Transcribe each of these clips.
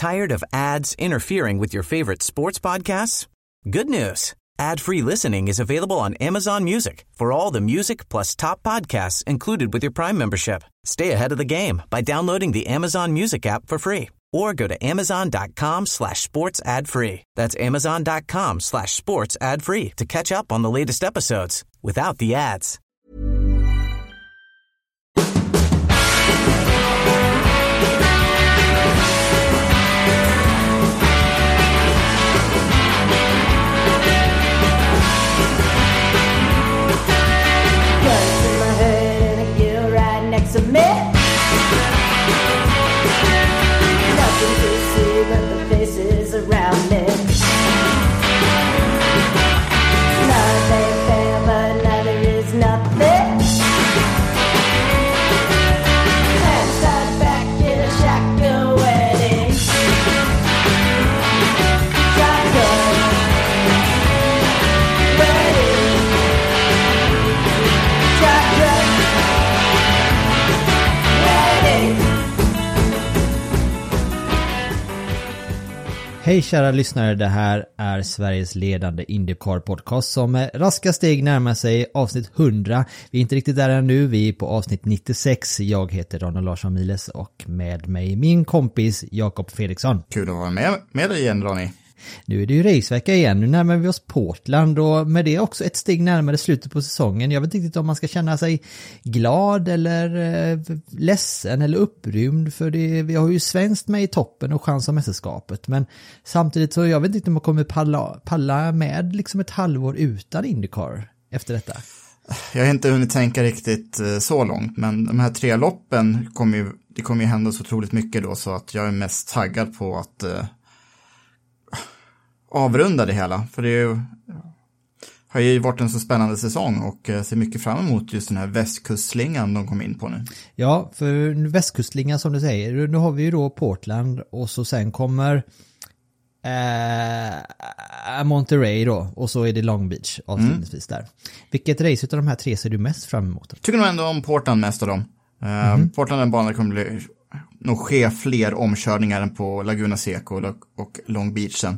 Tired of ads interfering with your favorite sports podcasts? Good news. Ad-free listening is available on Amazon Music for all the music plus top podcasts included with your Prime membership. Stay ahead of the game by downloading the Amazon Music app for free or go to amazon.com/sports ad free. That's amazon.com/sports ad free to catch up on the latest episodes without the ads. To me, nothing to see but the faces around me. Nothing fair, but neither is nothing. Outside back in a shotgun wedding. Shotgun wedding. Shotgun. Hej kära lyssnare, det här är Sveriges ledande IndyCar-podcast som med raska steg närmar sig avsnitt 100. Vi är inte riktigt där ännu, vi är på avsnitt 96. Jag heter Ronald Larsson Miles och med mig min kompis Jakob Fredriksson. Kul att vara med dig igen, Ronny. Nu är det ju racevecka igen, nu närmar vi oss Portland och med det också ett steg närmare slutet på säsongen. Jag vet inte riktigt om man ska känna sig glad eller ledsen eller upprymd för det, vi har ju svenskt med i toppen och chans om mästerskapet, men samtidigt så jag vet inte om man kommer palla med liksom ett halvår utan IndyCar efter detta. Jag har inte hunnit tänka riktigt så långt, men de här 3 loppen kommer ju hända så otroligt mycket då, så att jag är mest taggad på att avrunda det hela, för det har ju varit en så spännande säsong och ser mycket fram emot just den här västkustslingan de kom in på nu. Ja, för västkustslingan som du säger, nu har vi ju då Portland och så sen kommer Monterey då och så är det Long Beach avslutningsvis där. Vilket race utav de här 3 ser du mest fram emot? Tycker nog ändå om Portland mest av dem. Portland är en bana där kommer nog ske fler omkörningar än på Laguna Seca och Long Beach sen.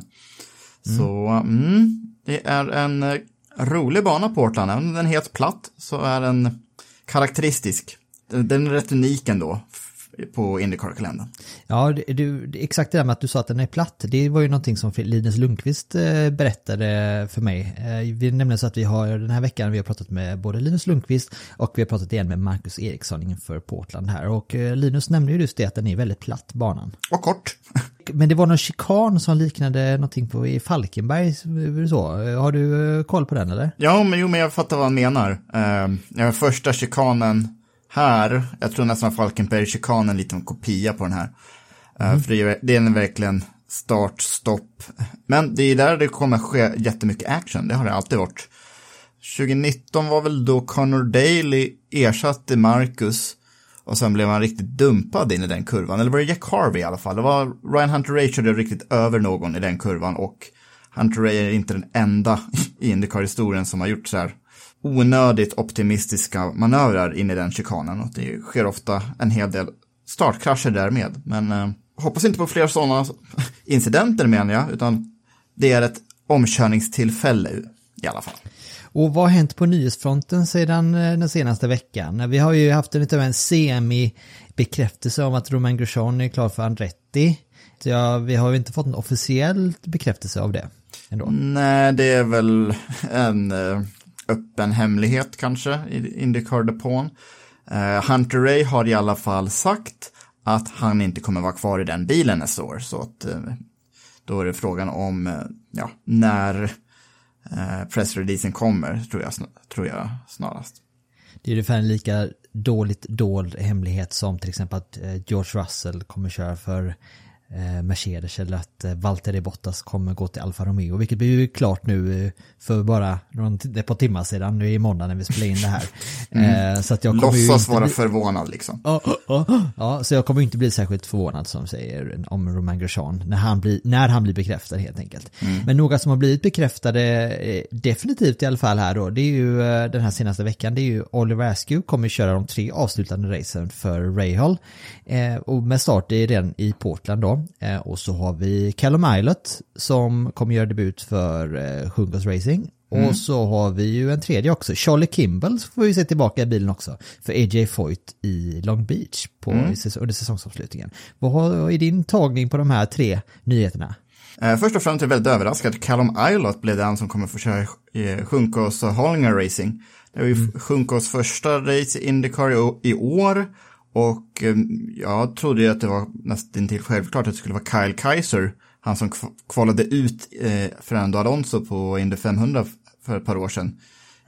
Så det är en rolig bana Portland. Även om den är helt platt så är den karaktäristisk. Den är rätt unik ändå på IndyCar-kalendern. Ja, exakt det där med att du sa att den är platt. Det var ju någonting som Linus Lundqvist berättade för mig. Vi nämligen så att vi har den här veckan vi har pratat med både Linus Lundqvist och vi har pratat igen med Marcus Eriksson inför Portland här. Och Linus nämnde ju just det att den är väldigt platt, banan. Och kort. Men det var någon chikan som liknade någonting på i Falkenberg så. Har du koll på den eller? Ja, men jag fattar vad han menar. Första chikanen här, jag tror nästan Falkenberg-chikanen en liten kopia på den här. För det är verkligen start-stopp. Men det är där det kommer ske jättemycket action, det har det alltid varit. 2019 var väl då Connor Daly ersatte Marcus och sen blev han riktigt dumpad in i den kurvan. Eller var det Jack Harvey i alla fall? Det var Ryan Hunter-Reay körde riktigt över någon i den kurvan och Hunter-Reay är inte den enda i IndyCar-historien som har gjort så här onödigt optimistiska manövrar in i den chikanen och det sker ofta en hel del startkrascher därmed. Men hoppas inte på fler sådana incidenter menar jag, utan det är ett omkörningstillfälle i alla fall. Och vad har hänt på nyhetsfronten sedan den senaste veckan? Vi har ju haft en semi-bekräftelse om att Romain Grosjean är klar för Andretti. Så vi har ju inte fått en officiell bekräftelse av det ändå. Nej, det är väl en öppen hemlighet kanske i IndyCar-depån. Hunter-Reay har i alla fall sagt att han inte kommer vara kvar i den bilen nästa år. Så att då är det frågan om när pressreleasen kommer, tror jag snarast. Det är ungefär en lika dåligt dold hemlighet som till exempel att George Russell kommer köra för Mercedes eller att Valtteri Bottas kommer gå till Alfa Romeo, vilket blir ju klart nu för bara ett par timmar sedan, nu i måndag när vi spelar in det här. Så att jag kommer låtsas vara förvånad liksom. Ja, så jag kommer inte bli särskilt förvånad som säger om Romain Grosjean när han blir bekräftad helt enkelt. Men några som har blivit bekräftade definitivt i alla fall här då, det är ju den här senaste veckan, det är ju Oliver Askew kommer köra de 3 avslutande racen för Rahal och med start i den i Portland då. då. Och så har vi Callum Ilott som kommer göra debut för Juncos Racing. Och så har vi ju en tredje också, Charlie Kimball, så får vi se tillbaka i bilen också, för AJ Foyt i Long Beach under säsongsavslutningen. Vad är din tagning på de här 3 nyheterna? Först och främst är jag väldigt överraskad. Callum Ilott blev den som kommer få köra Juncos och Hollinger Racing. Det var ju Juncos första race i IndyCar i år. Och jag trodde ju att det var nästan till självklart att det skulle vara Kyle Kaiser. Han som kvalade ut Fernando Alonso på Indy 500 för ett par år sedan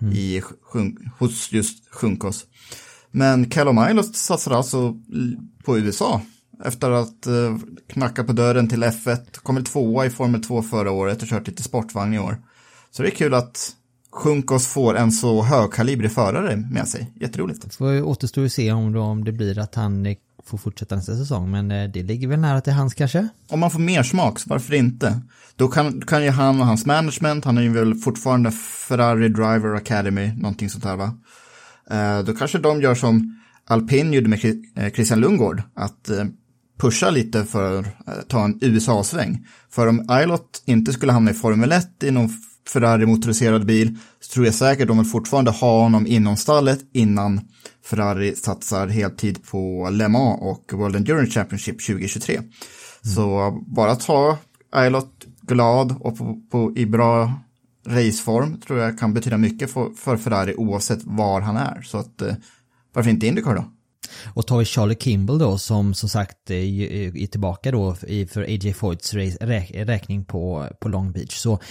hos just Juncos. Men Callum Ilott satsade alltså på USA efter att knacka på dörren till F1. Kommer 2 i Formel 2 förra året och kört lite sportvagn i år. Så det är kul att Juncos får en så högkalibrig förare med sig. Jätteroligt. Det får återstå att se om det blir att han får fortsätta nästa säsong, men det ligger väl nära till hans kanske? Om man får mer smak, så varför inte? Då kan ju han och hans management, han är ju väl fortfarande Ferrari Driver Academy, någonting sånt här va? Då kanske de gör som Alpine gjorde med Christian Lundgaard, att pusha lite för att ta en USA-sväng. För om Ilott inte skulle hamna i Formel 1 i någon Ferrari-motoriserad bil, så tror jag säkert de vill fortfarande ha honom inom stallet innan Ferrari satsar heltid på Le Mans och World Endurance Championship 2023. Så bara ta Ilott glad och i bra raceform tror jag kan betyda mycket för Ferrari oavsett var han är. Så att varför inte IndyCar då? Och tar vi Charlie Kimball då som sagt är tillbaka då för AJ Foyts räkning på Long Beach, så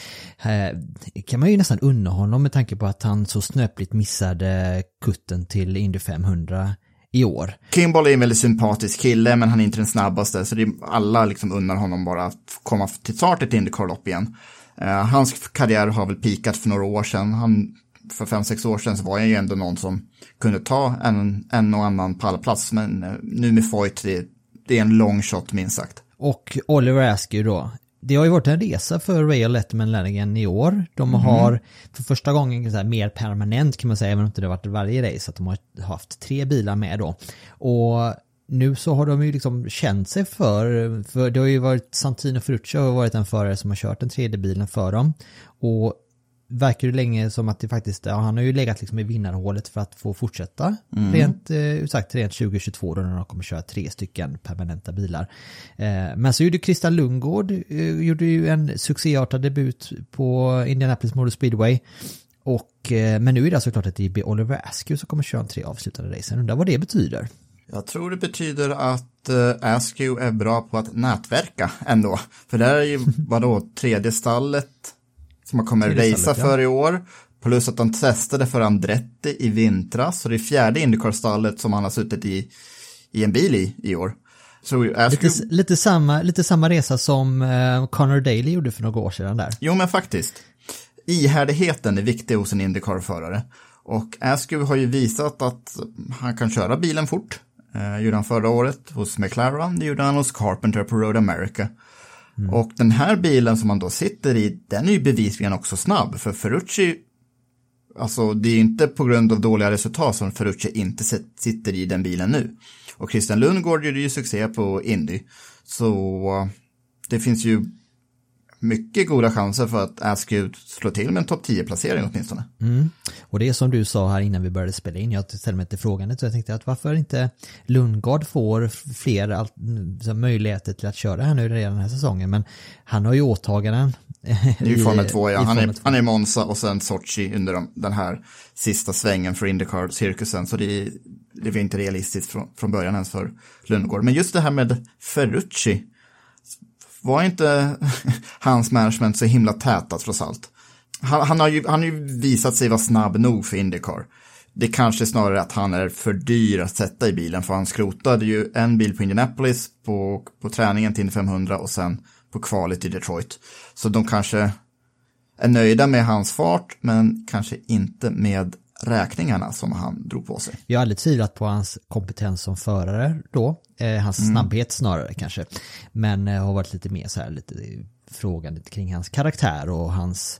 kan man ju nästan unna honom med tanke på att han så snöpligt missade kutten till Indy 500 i år. Kimball är en väldigt sympatisk kille, men han är inte den snabbaste, så alla liksom unnar honom bara att komma till start ett IndyCar-lopp igen. Hans karriär har väl pikat för några år sedan. För 5-6 år sedan så var jag ju ändå någon som kunde ta en och annan pallplats, men nu med Foyt det är en long shot minst sagt. Och Oliver Askew då, det har ju varit en resa för Ray Letterman Lanigan i år. De har för första gången så här, mer permanent kan man säga, även om det har varit varje race, att de har haft 3 bilar med då. Och nu så har de ju liksom känt sig för det har ju varit Santino Ferruccio har varit en förare som har kört den 3:e bilen för dem, och verkar ju länge som att det faktiskt, han har ju legat liksom i vinnarhålet för att få fortsätta rent 2022 då när de kommer köra 3 stycken permanenta bilar. Men så gjorde Christian Lundgaard gjorde ju en succéartad debut på Indianapolis Motor Speedway, men nu är det såklart att det blir Oliver Askew som kommer köra en 3 avslutade racen. Undrar vad det betyder? Jag tror det betyder att Askew är bra på att nätverka ändå, för där är ju vadå 3:e stallet som man kommer racea för i år. Plus att han testade för Andretti i vintras. Så det är 4:e IndyCar-stallet som han har suttit i en bil i år. Så lite samma resa som Connor Daly gjorde för några år sedan där. Jo men faktiskt. Ihärdigheten är viktig hos en IndyCar-förare. Och Askew har ju visat att han kan köra bilen fort. Gjorde han förra året hos McLaren. Det gjorde han hos Carpenter på Road America. Och den här bilen som man då sitter i, den är ju bevisligen också snabb. För Ferrucci, alltså det är inte på grund av dåliga resultat som Ferrucci inte sitter i den bilen nu. Och Christian Lundgaard gjorde ju succé på Indy. Så det finns ju mycket goda chanser för att Askew slår till med en topp 10-placering åtminstone. Och det är som du sa här innan vi började spela in, jag ställde mig till frågan, så jag tänkte att varför inte Lundgaard får fler möjligheter till att köra här nu redan den här säsongen, men han har ju åtaganden. Det är ju Formel 2, ja. Han är Monza och sen Sochi under den här sista svängen för IndyCar-cirkusen, så det är inte realistiskt från början ens för Lundgaard. Men just det här med Ferrucci, var inte hans management så himla täta trots allt? Han har ju visat sig vara snabb nog för IndyCar. Det kanske snarare att han är för dyr att sätta i bilen, för han skrotade ju en bil på Indianapolis på träningen till Indy 500 och sen på kvalet i Detroit. Så de kanske är nöjda med hans fart, men kanske inte med räkningarna som han drog på sig. Jag har aldrig tvivlat på hans kompetens som förare då, hans snabbhet snarare kanske, men har varit lite mer så här lite frågan lite kring hans karaktär och hans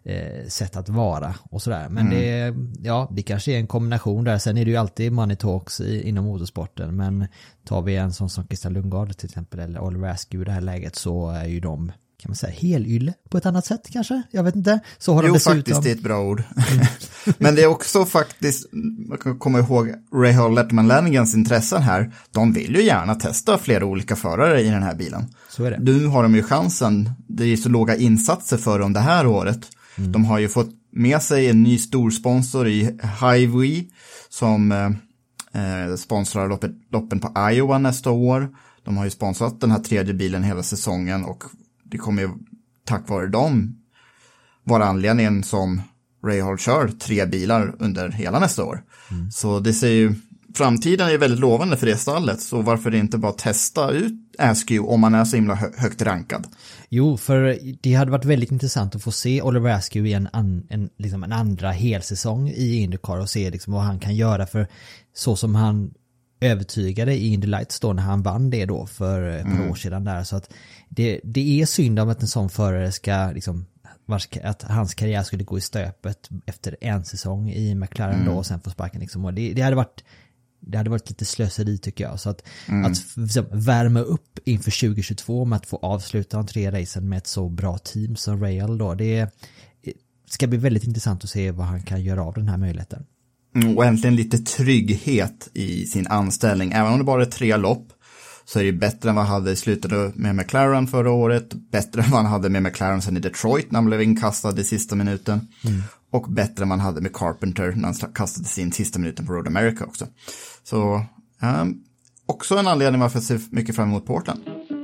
sätt att vara och sådär. Men det kanske är en kombination där. Sen är det ju alltid money talks inom motorsporten, men tar vi en sån som Christian Lundgaard till exempel eller Oliver Askew i det här läget, så är ju de, kan man säga, helylle på ett annat sätt kanske? Jag vet inte. Så har de dessutom... faktiskt det är ett bra ord. Men det är också faktiskt, man kan komma ihåg Rahal Letterman-Lanigans intressen här. De vill ju gärna testa flera olika förare i den här bilen. Så är det. Nu har de ju chansen. Det är så låga insatser för dem det här året. De har ju fått med sig en ny stor sponsor i Hy-Vee som sponsrar loppen på Iowa nästa år. De har ju sponsrat den här tredje bilen hela säsongen, och det kommer ju tack vare dem vara anledningen som Rahal kör 3 bilar under hela nästa år. Så det ser ju, framtiden är väldigt lovande för det stallet, så varför det inte bara testa ut Askew om man är så himla högt rankad? Jo, för det hade varit väldigt intressant att få se Oliver Askew i en andra helsäsong i IndyCar och se liksom vad han kan göra, för så som han övertygade i Indy Lights då när han vann det då för ett par år sedan där, så att det är synd om att en sån förare ska liksom, att hans karriär skulle gå i stöpet efter en säsong i McLaren då och sen få sparken liksom, och det hade varit lite slöseri tycker jag, så att liksom, värma upp inför 2022 med att få avsluta de 3 racen med ett så bra team som Rahal då, det ska bli väldigt intressant att se vad han kan göra av den här möjligheten. Och äntligen lite trygghet i sin anställning. Även om det bara är 3 lopp så är det bättre än vad han hade i slutet med McLaren förra året. Bättre än vad han hade med McLaren sen i Detroit när han blev inkastad i sista minuten. Och bättre än vad han hade med Carpenter när han kastade sin sista minuten på Road America också. Så också en anledning varför jag ser mycket fram emot Portland.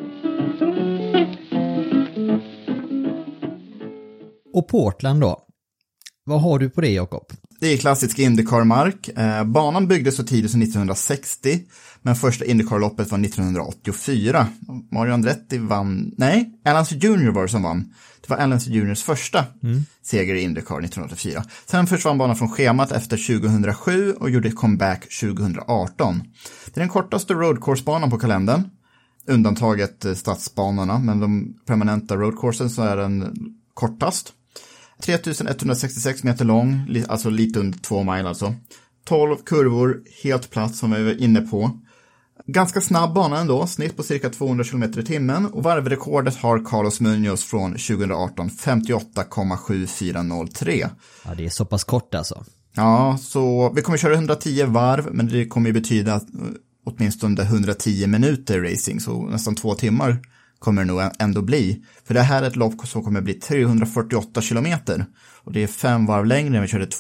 Och Portland då? Vad har du på det, Jakob? Det är klassisk IndyCar-mark. Banan byggdes så tidigt som 1960, men första IndyCar-loppet var 1984. Mario Andretti vann, nej, Alonso Jr. var det som vann. Det var Alonso Jr.'s första seger i IndyCar 1984. Sen försvann banan från schemat efter 2007 och gjorde comeback 2018. Det är den kortaste roadcourse-banan på kalendern, undantaget stadsbanorna, men de permanenta roadcoursen så är den kortast. 3166 meter lång, alltså lite under 2 mile alltså. 12 kurvor, helt platt som vi var inne på. Ganska snabb bana ändå, snitt på cirka 200 km i timmen. Och varvrekordet har Carlos Munoz från 2018, 58,7403. Ja, det är så pass kort alltså. Ja, så vi kommer köra 110 varv, men det kommer ju betyda åtminstone 110 minuter racing, så nästan 2 timmar kommer det nog ändå bli. För det här är ett lopp som kommer bli 348 kilometer. Och det är 5 varv längre än vi körde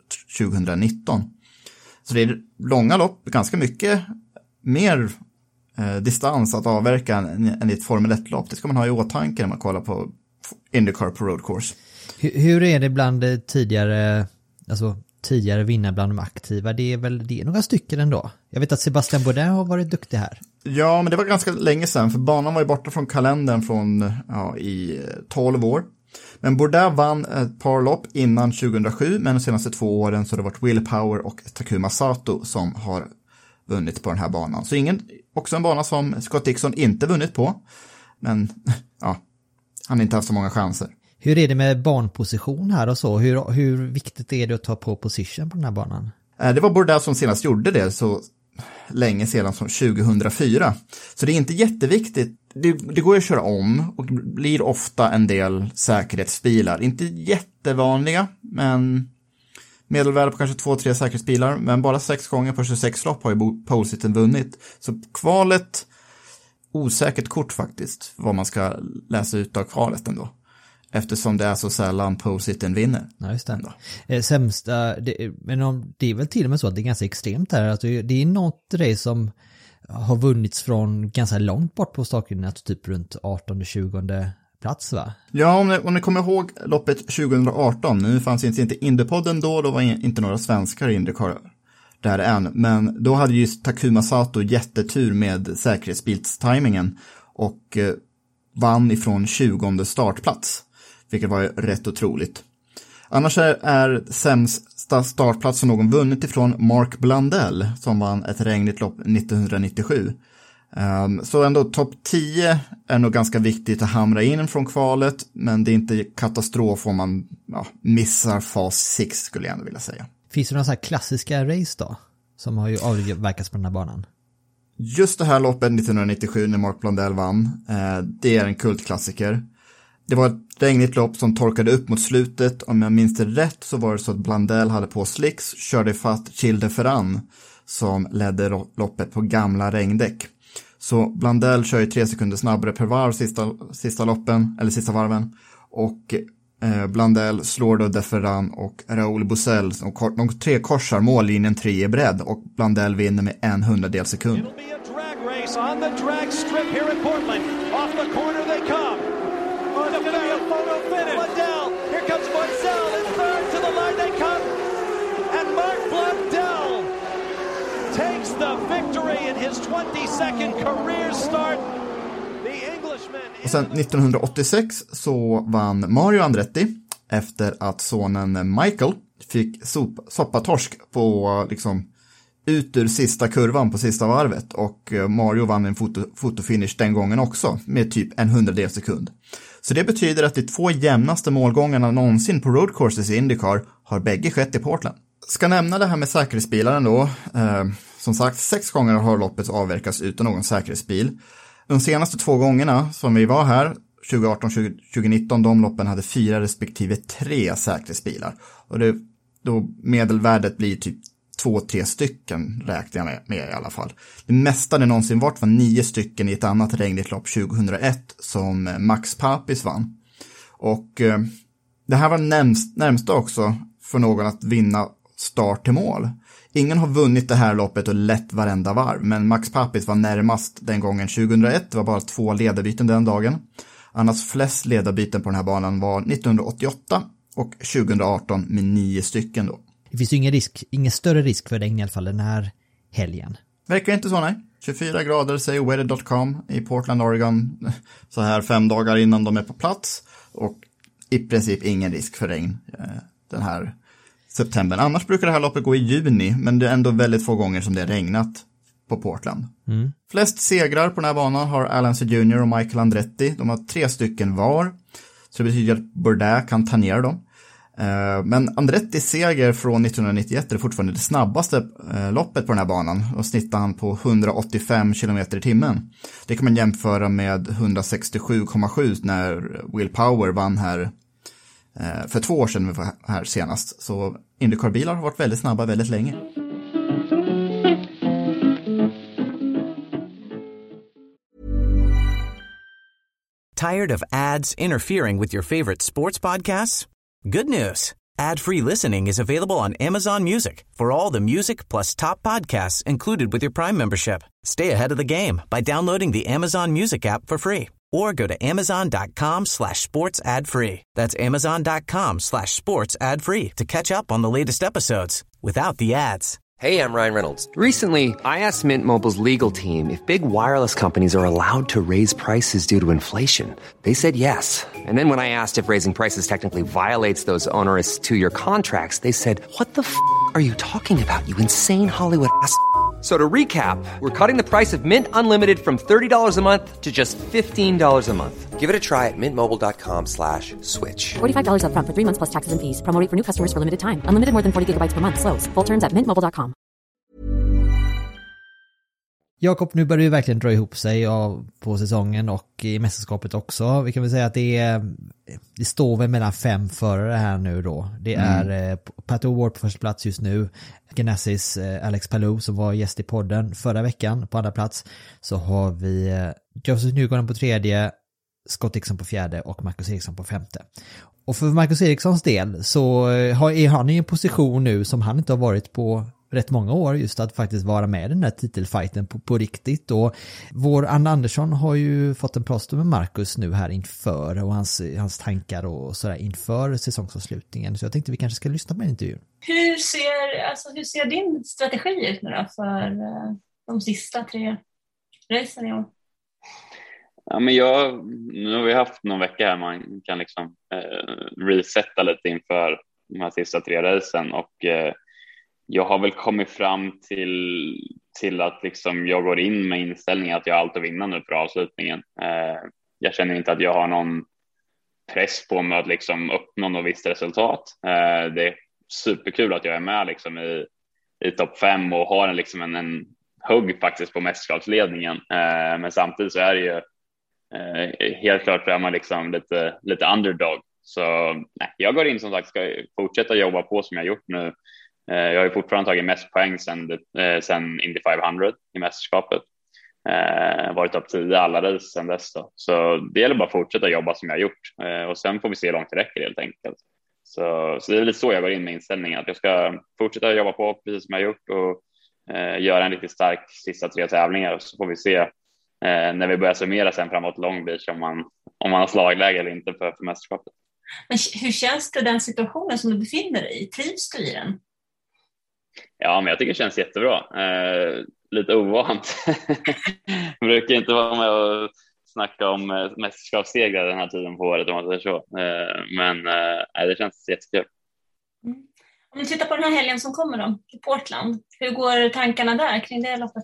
2019. Så det är långa lopp, ganska mycket mer distans att avverka än i ett Formel 1-lopp. Det ska man ha i åtanke när man kollar på IndyCar på road course. Hur är det bland tidigare vinnare bland de aktiva? Det är några stycken ändå. Jag vet att Sebastian Bourdais har varit duktig här. Ja, men det var ganska länge sedan, för banan var ju borta från kalendern i 12 år. Men Bourdais vann ett par lopp innan 2007, men de senaste 2 åren så har det varit Will Power och Takuma Sato som har vunnit på den här banan. Så också en bana som Scott Dixon inte vunnit på, men ja, han har inte haft så många chanser. Hur är det med banposition här och så? Hur viktigt är det att ta på position på den här banan? Det var Bourdais som senast gjorde det så länge sedan som 2004. Så det är inte jätteviktigt. Det går att köra om och blir ofta en del säkerhetsbilar. Inte jättevanliga, men medelvärde på kanske 2-3 säkerhetsbilar. Men bara 6 gånger på 26 lopp har ju pole-siten vunnit. Så kvalet, osäkert kort faktiskt, vad man ska läsa ut av kvalet ändå. Eftersom det är så sällan pole-siten vinner. Ja, just det. Sämsta, men det är väl till och med så att det är ganska extremt här. Alltså, det är något race som har vunnits från ganska långt bort på startlinjen, typ runt 18-20 plats, va? Ja, om ni kommer ihåg loppet 2018, nu fanns inte Indypodden då var inte några svenskar i Indycar där än, men då hade ju Takuma Sato jättetur med säkerhetsbilstimingen och vann ifrån 20:e startplats, vilket var rätt otroligt. Annars är sämsta startplats som någon vunnit ifrån Mark Blundell som vann ett regnigt lopp 1997. Så ändå topp 10 är nog ganska viktigt att hamra in från kvalet, men det är inte katastrof om man missar fas 6 skulle jag ändå vilja säga. Finns det några så här klassiska race då? Som har ju avverkats på den här banan. Just det här loppet 1997 när Mark Blundell vann, det är en kultklassiker. Det var ett regnigt lopp som torkade upp mot slutet. Om jag minns det rätt så var det så att Blundell hade på slicks, körde fast Gilles de Ferran som ledde loppet på gamla regndäck. Så Blundell kör ju 3 sekunder snabbare per varv sista varven. Och Blundell slår då de Ferran och Raoul Bussell. De 3 korsar mållinjen 3 i bredd och Blundell vinner med 1/100 sekund. On the drag strip here in Portland. Off the corner they come. Oh, it's going to be a photo finish. Blundell. Here comes Bussell. In third to the line they come. And Mark Blundell takes the victory in his 22nd career start. The Englishman. Och sen 1986 så vann Mario Andretti efter att sonen Michael fick soppatorsk på liksom ut ur sista kurvan på sista varvet och Mario vann en fotofinish den gången också med typ 1/100 sekund. Så det betyder att de 2 jämnaste målgångarna någonsin på road courses i IndyCar har bägge skett i Portland. Ska nämna det här med säkerhetsbilen då. Som sagt, 6 gånger har loppet avverkats utan någon säkerhetsbil. De senaste 2 gångerna som vi var här, 2018-2019, de loppen hade 4 respektive 3 säkerhetsbilar. Och då medelvärdet blir typ 2-3 stycken räknar jag med i alla fall. Det mesta det någonsin var 9 stycken i ett annat regnigt lopp 2001 som Max Papis vann. Och det här var närmsta också för någon att vinna start till mål. Ingen har vunnit det här loppet och lett varenda varv, men Max Papis var närmast den gången 2001. Det var bara 2 ledarbyten den dagen. Annars flest ledarbyten på den här banan var 1988 och 2018 med 9 stycken då. Det finns ju ingen större risk för regn i alla fall den här helgen. Verkar inte så, nej. 24 grader säger weather.com i Portland, Oregon. Så här 5 dagar innan de är på plats. Och i princip ingen risk för regn den här september. Annars brukar det här loppet gå i juni, men det är ändå väldigt få gånger som det är regnat på Portland. Flest segrar på den här banan har Alan C. Jr. och Michael Andretti. De har 3 stycken var. Så det betyder att Bourdais kan ta ner dem. Men Andrettis seger från 1991 är fortfarande det snabbaste loppet på den här banan och snittar han på 185 km i timmen. Det kan man jämföra med 167,7 när Will Power vann här för 2 år sedan vi var här senast. Så IndyCar-bilar har varit väldigt snabba väldigt länge. Tired of ads interfering with your favorite sports podcasts? Good news. Ad-free listening is available on Amazon Music for all the music plus top podcasts included with your Prime membership. Stay ahead of the game by downloading the Amazon Music app for free or go to amazon.com/sports ad free. That's amazon.com/sports ad free to catch up on the latest episodes without the ads. Hey, I'm Ryan Reynolds. Recently, I asked Mint Mobile's legal team if big wireless companies are allowed to raise prices due to inflation. They said yes. And then when I asked if raising prices technically violates those onerous 2-year contracts, they said, "What the f*** are you talking about, you insane Hollywood ass?" So to recap, we're cutting the price of Mint Unlimited from $30 a month to just $15 a month. Give it a try at mintmobile.com/switch. $45 up front for 3 months plus taxes and fees. Promo rate for new customers for limited time. Unlimited more than 40 gigabytes per month. Slows full terms at mintmobile.com. Jakob, nu börjar det verkligen dra ihop sig på säsongen och i mästerskapet också. Vi kan väl säga att det står väl mellan 5 förare här nu då. Det är Pato O'Ward på första plats just nu. Ganassis Alex Palou som var gäst i podden förra veckan på andra plats. Så har vi Joseph Newgarden på 3:e, Scott Dixon på 4:e och Marcus Ericsson på 5:e. Och för Marcus Ericssons del så är han i en position nu som han inte har varit på rätt många år, just att faktiskt vara med i den här titelfighten på riktigt. Och vår Anna Andersson har ju fått en plåster med Marcus nu här inför och hans tankar och sådär inför säsongsavslutningen. Så jag tänkte vi kanske ska lyssna på en intervju. Hur ser din strategi ut nu då för de sista 3 racen i år? Ja, men nu har vi haft någon vecka här man kan liksom resetta lite inför de här sista 3 racen och jag har väl kommit fram till att liksom jag går in med inställningen att jag har allt att vinna nu för avslutningen. Jag känner inte att jag har någon press på mig att liksom uppnå något visst resultat. Det är superkul att jag är med liksom i topp 5 och har en hugg faktiskt på mästerskapsledningen. Men samtidigt så är det ju helt klart är man liksom lite underdog. Så nej, jag går in som sagt, ska fortsätta jobba på som jag gjort nu. Jag har ju fortfarande tagit mest poäng sen Indy 500 i mästerskapet. Varit topp 10 alla race sen dess då. Så det gäller bara att fortsätta jobba som jag gjort. Och sen får vi se hur långt det räcker helt enkelt. Så det är lite så jag går in med inställningen. Att jag ska fortsätta jobba på precis som jag gjort. Och göra en riktigt stark sista 3 tävlingar. Så får vi se när vi börjar summera sen framåt Long Beach om man har slagläge eller inte för mästerskapet. Men hur känns det den situationen som du befinner dig i? Trivs du i den? Ja, men jag tycker det känns jättebra. Lite ovant. Jag brukar inte vara med och snacka om mästerskapssegrar den här tiden på året om man säger så. Men det känns jättekul. Mm. Om du tittar på den här helgen som kommer då, i Portland. Hur går tankarna där kring det loppet?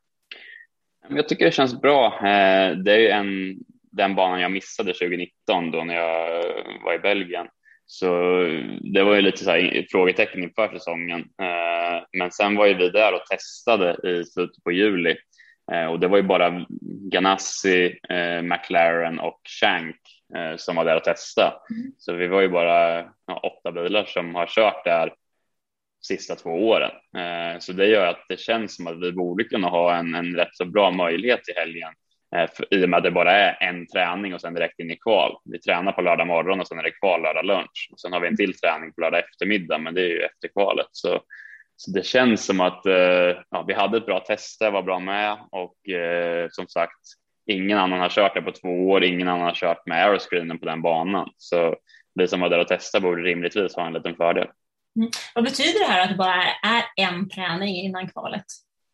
Jag tycker det känns bra. Det är ju den banan jag missade 2019 då när jag var i Belgien. Så det var ju lite så här frågetecken inför säsongen. Men sen var ju vi där och testade i slutet på juli. Och det var ju bara Ganassi, McLaren och Shank som var där och testade. Så vi var ju bara 8 bilar som har kört där sista 2 åren. Så det gör att det känns som att vi borde kunna ha en rätt så bra möjlighet i helgen. I och med att det bara är en träning och sen direkt in i kval. Vi tränar på lördag morgon och sen är det kval lördag lunch. Och sen har vi en till träning på lördag eftermiddag, men det är ju efter kvalet. Så det känns som att vi hade ett bra test, var bra med. Och som sagt, ingen annan har kört det på 2 år. Ingen annan har kört med aeroscreenen på den banan. Så vi som var där och testade borde rimligtvis ha en liten fördel. Vad betyder det här att det bara är en träning innan kvalet?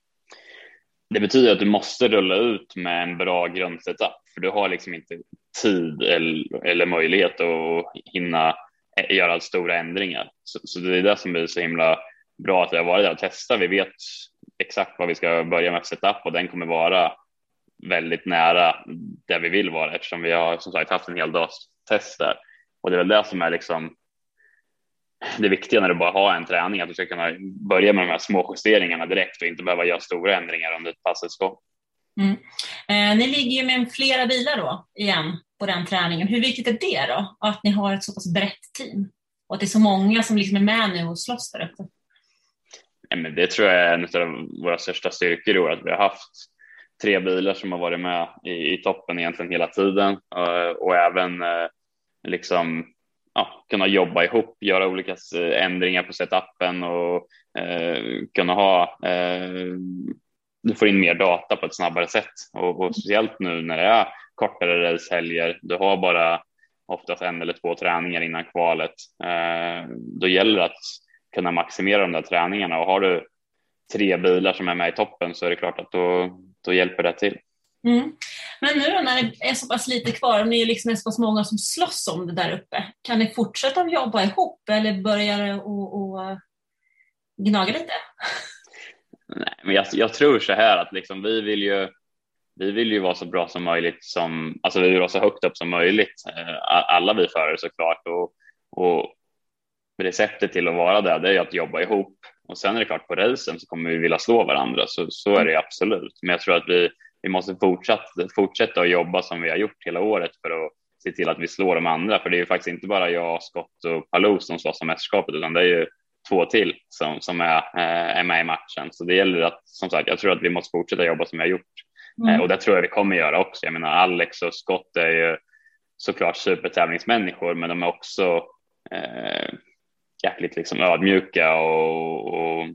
Det betyder att du måste rulla ut med en bra grundsetup, för du har liksom inte tid eller möjlighet att hinna göra stora ändringar. Så det är det som blir så himla bra att vi har varit där och testat. Vi vet exakt vad vi ska börja med setup och den kommer vara väldigt nära där vi vill vara eftersom vi har som sagt haft en hel dags test där. Och det är väl det som är liksom det viktiga när du bara har en träning, att du ska kunna börja med de här små justeringarna direkt och inte behöva göra stora ändringar om det passas gång. Ni ligger ju med flera bilar då igen på den träningen. Hur viktigt är det då att ni har ett så pass brett team och att det är så många som liksom är med nu och slåss där uppe? Men det tror jag är en av våra största styrkor i år, att vi har haft 3 bilar som har varit med i toppen egentligen hela tiden och även liksom kunna jobba ihop, göra olika ändringar på setupen och kunna ha du får in mer data på ett snabbare sätt och speciellt nu när det är kortare racehelger, du har bara oftast 1 eller 2 träningar innan kvalet, då gäller det att kunna maximera de där träningarna och har du 3 bilar som är med i toppen så är det klart att då hjälper det till. Men nu då när det är så pass lite kvar och ni är liksom så pass många som slåss om det där uppe, kan ni fortsätta att jobba ihop eller börja det och gnaga lite? Nej, men jag tror så här att liksom vi vill ju vara så bra som möjligt, alltså vi vill vara så högt upp som möjligt, alla vi förare såklart, och receptet till att vara där, det är att jobba ihop och sen är det klart på racen så kommer vi vilja slå varandra, så är det absolut, men jag tror att vi måste fortsätta att jobba som vi har gjort hela året för att se till att vi slår de andra, för det är ju faktiskt inte bara jag, Scott och Palou som slåss om mästerskapet, utan det är ju 2 till som är med i matchen. Så det gäller att, som sagt, jag tror att vi måste fortsätta jobba som vi har gjort. Och det tror jag vi kommer göra också. Jag menar, Alex och Scott är ju såklart supertävlingsmänniskor, men de är också jäkligt liksom ödmjuka och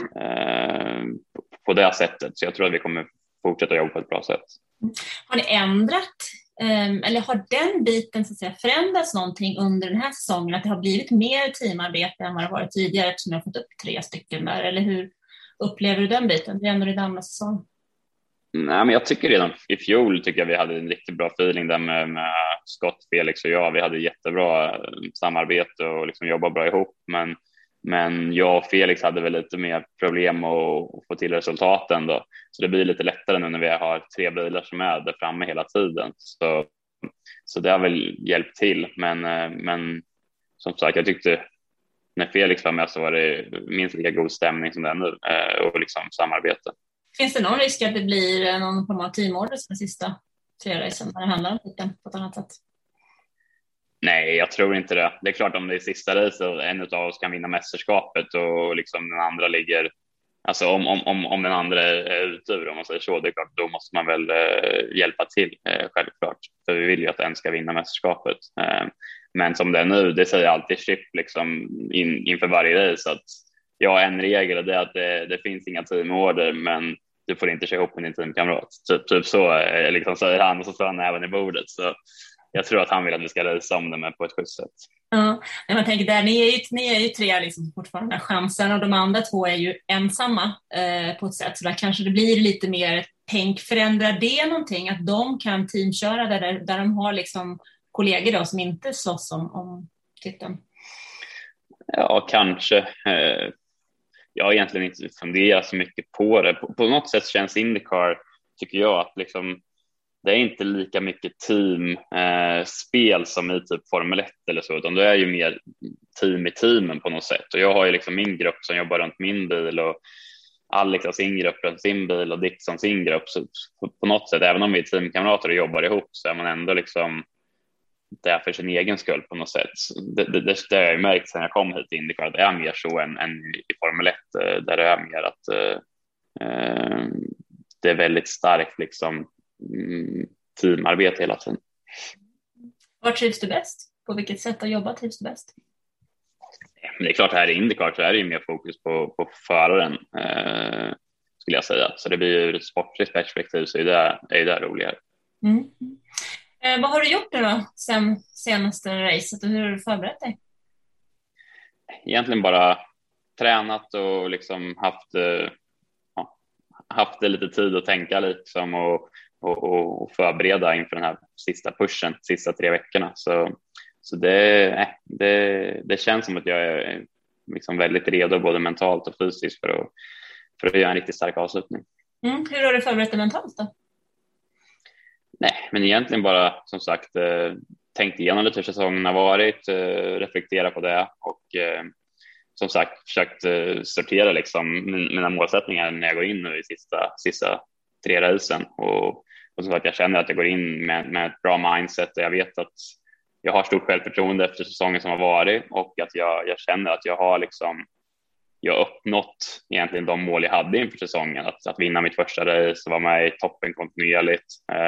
på det sättet. Så jag tror att vi kommer fortsätta jobba på ett bra sätt. Har ni ändrat eller har den biten så att säga förändrats någonting under den här säsongen, att det har blivit mer teamarbete än vad det varit tidigare eftersom jag har fått upp 3 stycken där, eller hur upplever du den biten? Det är ändå din andra säsong. Nej, men jag tycker redan i fjol tycker jag vi hade en riktigt bra feeling där med Scott, Felix och jag. Vi hade jättebra samarbete och liksom jobbade bra ihop, men Men jag och Felix hade väl lite mer problem att få till resultaten då. Så det blir lite lättare nu när vi har 3 bilar som är där framme hela tiden. Så det har väl hjälpt till. Men som sagt, jag tyckte när Felix var med så var det minst lika god stämning som det är nu och liksom samarbete. Finns det någon risk att det blir någon form av teamorder som sista 3 racen när det handlar om lite på ett annat sätt? Nej, jag tror inte det. Det är klart om det är sista racet och en av oss kan vinna mästerskapet och liksom den andra ligger, alltså om den andra är ute ur, om man säger så, det är klart, då måste man väl hjälpa till, självklart. För vi vill ju att en ska vinna mästerskapet. Men som det är nu, det säger alltid Chip liksom inför varje race att jag har en regel och det är att det finns inga teamorder, men du får inte köra ihop med din teamkamrat. Typ så liksom säger han och så står han även i bordet. Så jag tror att han vill att vi ska racea om det med på ett schysst sätt. Ja, men man tänker där, ni är ju 3 liksom fortfarande har chansen och de andra 2 är ju ensamma på ett sätt. Så där kanske det blir lite mer tänk, förändrar det någonting att de kan teamköra där de har liksom kollegor då som inte slåss om titeln? Ja, kanske. Jag har egentligen inte funderat så mycket på det. På något sätt känns IndyCar, tycker jag, att liksom det är inte lika mycket teamspel som i typ Formel 1 eller så, utan det är ju mer team i teamen på något sätt. Och jag har ju liksom min grupp som jobbar runt min bil och Alex har sin grupp runt sin bil och Dixon sin grupp. Så på något sätt, även om vi är teamkamrater och jobbar ihop, så är man ändå liksom där för sin egen skull på något sätt. Det har jag märkt sedan jag kom hit till IndyCar. Det är mer så än i Formel 1, där det är mer att det är väldigt starkt liksom teamarbete hela tiden. Var trivs du bäst? På vilket sätt att jobba trivs du bäst? Men det är klart, här i IndyCar så är det ju mer fokus på föraren, skulle jag säga. Så det blir ju ur ett sportligt perspektiv så är det roligare. Vad har du gjort nu då sen senaste racet och hur har du förberett dig? Egentligen bara tränat och liksom haft lite tid att tänka liksom och förbereda inför den här sista pushen, sista 3 veckorna. Så det känns som att jag är liksom väldigt redo både mentalt och fysiskt för att göra en riktigt stark avslutning. Hur har du förberett dig mentalt då? Nej, men egentligen bara som sagt tänkt igenom lite hur säsongen har varit, reflektera på det och som sagt försökt sortera liksom mina målsättningar när jag går in nu i sista 3 racen och som sagt jag känner att jag går in med ett bra mindset och jag vet att jag har stort självförtroende efter säsongen som har varit och att jag känner att jag har uppnått egentligen de mål jag hade inför säsongen, att vinna mitt första race och vara med i toppen kontinuerligt.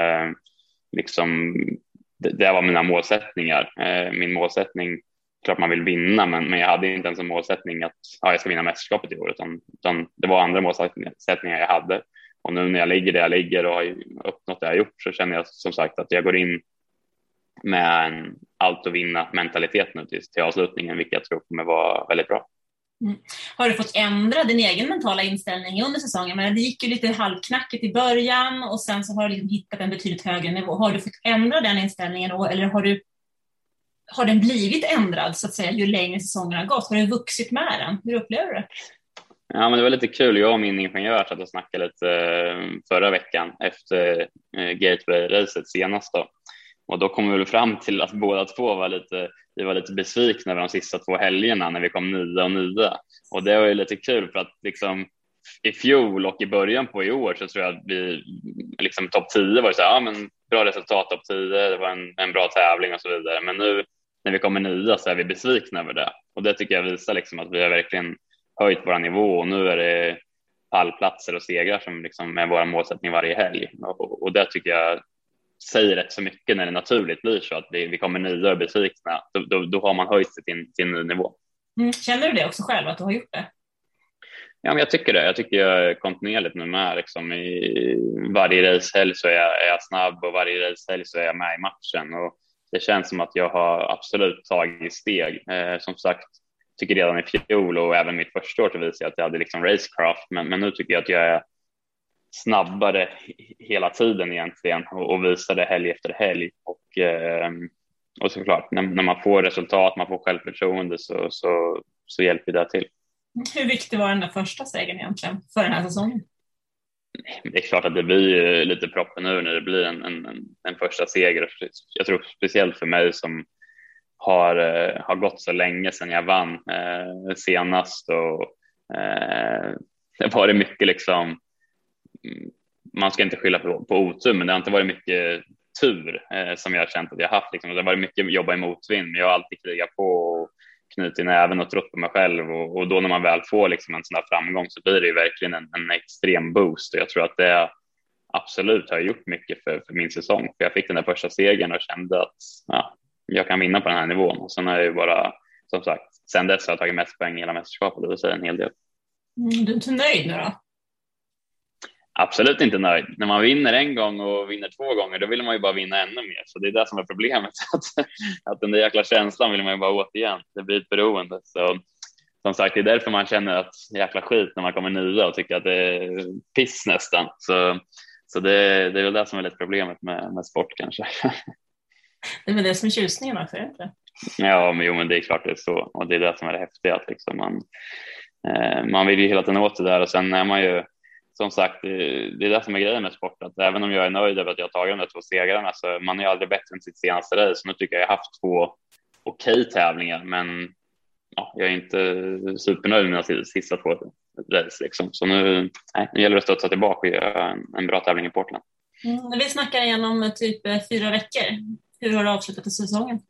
Det var mina målsättningar. Min målsättning, klart man vill vinna, men jag hade inte ens en målsättning att jag ska vinna mästerskapet i år, utan det var andra målsättningar jag hade. Och nu när jag ligger där jag ligger och har uppnått det jag gjort, så känner jag som sagt att jag går in med en allt att vinna mentalitet nu till avslutningen, vilket jag tror kommer vara väldigt bra. Har du fått ändra din egen mentala inställning under säsongen? Men det gick ju lite halvknackigt i början och sen så har du liksom hittat en betydligt högre nivå. Har du fått ändra den inställningen då, eller har den blivit ändrad så att säga ju längre säsongen har gått? Har du vuxit med den? Hur upplever du det? Ja, men det var lite kul. Jag och min ingenjör satt och snackade lite förra veckan efter Gateway-racet senast då. Och då kom vi väl fram till att båda två var lite besvikna över de sista 2 helgerna när vi kom 9 och 9. Och det var ju lite kul för att liksom i fjol och i början på i år så tror jag att vi liksom topp 10 var ju så här, men bra resultat topp 10, det var en bra tävling och så vidare. Men nu när vi kommer 9 så är vi besvikna över det. Och det tycker jag visar liksom att vi har verkligen höjt vår nivå och nu är det pallplatser och segrar som liksom är vår målsättning varje helg. Och det tycker jag säger rätt så mycket när det naturligt blir så att vi kommer 9 och besvikna. Då har man höjt sig till en ny nivå. Känner du det också själv att du har gjort det? Ja, men jag tycker det. Jag tycker jag är kontinuerligt nu med. Liksom i varje racehelg så är jag snabb och varje racehelg så är jag med i matchen. Och det känns som att jag har absolut tagit steg. Som sagt, tycker redan i fjol och även mitt första år så visade jag att jag hade liksom racecraft. Men nu tycker jag att jag är snabbare hela tiden egentligen och visar det helg efter helg. Och såklart, när man får resultat, man får självförtroende så hjälper det till. Hur viktig var den där första segern egentligen för den här säsongen? Det är klart att det blir lite proppen ur när det blir en första seger. Jag tror speciellt för mig som har gått så länge sedan jag vann senast, och det var det mycket liksom, man ska inte skylla på otur, men det har inte varit mycket tur som jag har känt att jag haft liksom. Det har varit mycket jobba i motvind, men jag har alltid krigat på och knutit i näven och trott på mig själv, och då när man väl får liksom en sån här framgång så blir det ju verkligen en extrem boost, och jag tror att det absolut har gjort mycket för min säsong, för jag fick den där första segern och kände att jag kan vinna på den här nivån, och sen har jag ju bara, som sagt, sen dess har jag tagit mest poäng i hela mästerskapet, och det säger en hel del. Du är inte nöjd nu då? Absolut inte nöjd. När man vinner en gång och vinner 2 gånger, då vill man ju bara vinna ännu mer. Så det är det som är problemet. Att den där jäkla känslan vill man ju bara åt igen. Det blir ett beroende. Så som sagt, det är därför man känner att jäkla skit när man kommer nya och tycker att det är piss nästan. Så det är väl det som är lite problemet med sport kanske. Det är väl det som är tjusningen också, är det inte? Ja, men det är klart det är så. Och det är det som är det häftiga. Att liksom man vill ju hela tiden åt det där, och sen är man ju, som sagt, det är det som är grejen med sport, att även om jag är nöjd över att jag har tagit de där 2 segrarna, så man är ju aldrig bättre än sitt senaste race. Nu tycker jag har haft 2 okej tävlingar, men jag är inte supernöjd med mina sista 2 race liksom. Så nu gäller det att studsa tillbaka och göra en bra tävling i Portland. Vi snackar igenom typ 4 veckor. Hur har du avslutat i säsongen?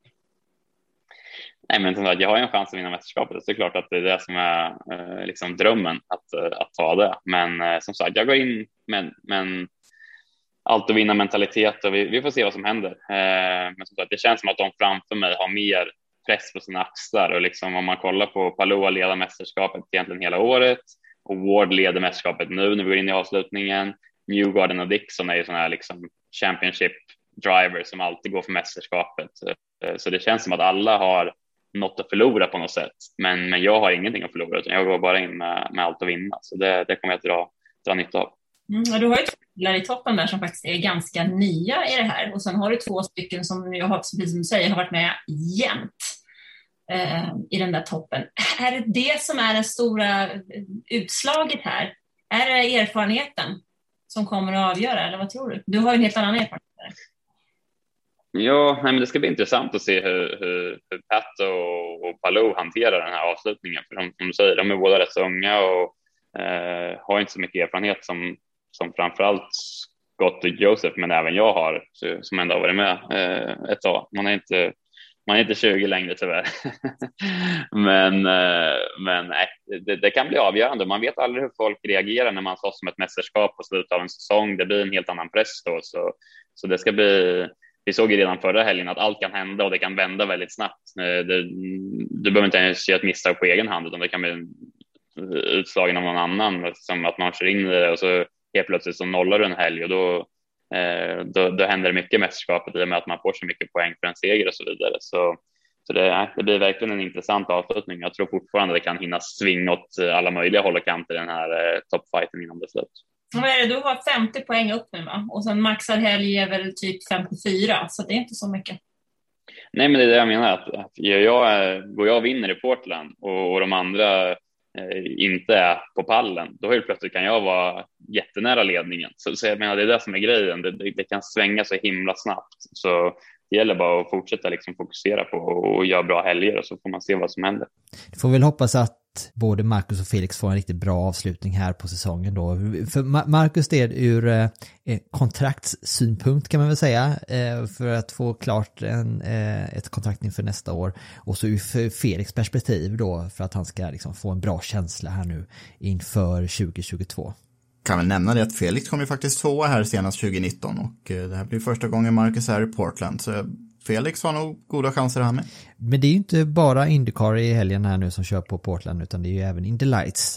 Nej, men jag har ju en chans att vinna mästerskapet. Så det är klart att det är det som är liksom drömmen, att ta det. Men som sagt, jag går in med allt att vinna mentalitet, och vi får se vad som händer. Men som sagt, det känns som att de framför mig har mer press på sina axlar, och liksom om man kollar på Palou leder mästerskapet egentligen hela året, och Ward leder mästerskapet nu när vi går in i avslutningen. Newgarden och Dixon är ju sådana här liksom championship driver som alltid går för mästerskapet. Så det känns som att alla har något att förlora på något sätt, men jag har ingenting att förlora, utan jag går bara in med allt att vinna, så det kommer jag att dra nytta av. Du har ju 2 killar i toppen där som faktiskt är ganska nya i det här, och sen har du 2 stycken som jag har, precis som du säger, har varit med jämt i den där toppen. Är det som är det stora utslaget här? Är det erfarenheten som kommer att avgöra, eller vad tror du? Du har ju en helt annan erfarenhet. Ja, men det ska bli intressant att se hur Pat och Palou hanterar den här avslutningen. För som du säger, de är båda rätt så unga och har inte så mycket erfarenhet som framförallt Scott och Joseph, men även jag har, som ändå har varit med ett tag. Man är inte 20 längre tyvärr. men nej, det kan bli avgörande. Man vet aldrig hur folk reagerar när man slåss som ett mästerskap på slutet av en säsong. Det blir en helt annan press då. Så det ska bli... Vi såg ju redan förra helgen att allt kan hända och det kan vända väldigt snabbt. Du behöver inte ens göra ett misstag på egen hand, utan det kan bli utslagen av någon annan. Som att man kör in i det och så helt plötsligt så nollar du en helg, och då händer det mycket i mästerskapet i och med att man får så mycket poäng för en seger och så vidare. Så det blir verkligen en intressant avslutning. Jag tror fortfarande det kan hinna svinga åt alla möjliga håll och kanter i den här toppfighten innan det slut. Vad är det? Du har 50 poäng upp nu, va? Och sen maxad helg är väl typ 54, så det är inte så mycket. Nej, men det är det jag menar. Att går jag och vinner i Portland och de andra inte är på pallen, då helt plötsligt kan jag vara jättenära ledningen. Så jag menar, det är det som är grejen. Det kan svänga så himla snabbt. Så det gäller bara att fortsätta liksom fokusera på och göra bra helger, och så får man se vad som händer. Du får väl hoppas att både Marcus och Felix får en riktigt bra avslutning här på säsongen då. För Marcus del ur kontraktssynpunkt kan man väl säga, för att få klart ett kontrakt inför nästa år, och så ur Felix perspektiv då för att han ska liksom få en bra känsla här nu inför 2022. Kan väl nämna det att Felix kom ju faktiskt 2 här senast 2019, och det här blir första gången Marcus är i Portland, så Felix har nog goda chanser här med. Men det är ju inte bara IndyCar i helgen här nu som kör på Portland, utan det är ju även Indy Lights.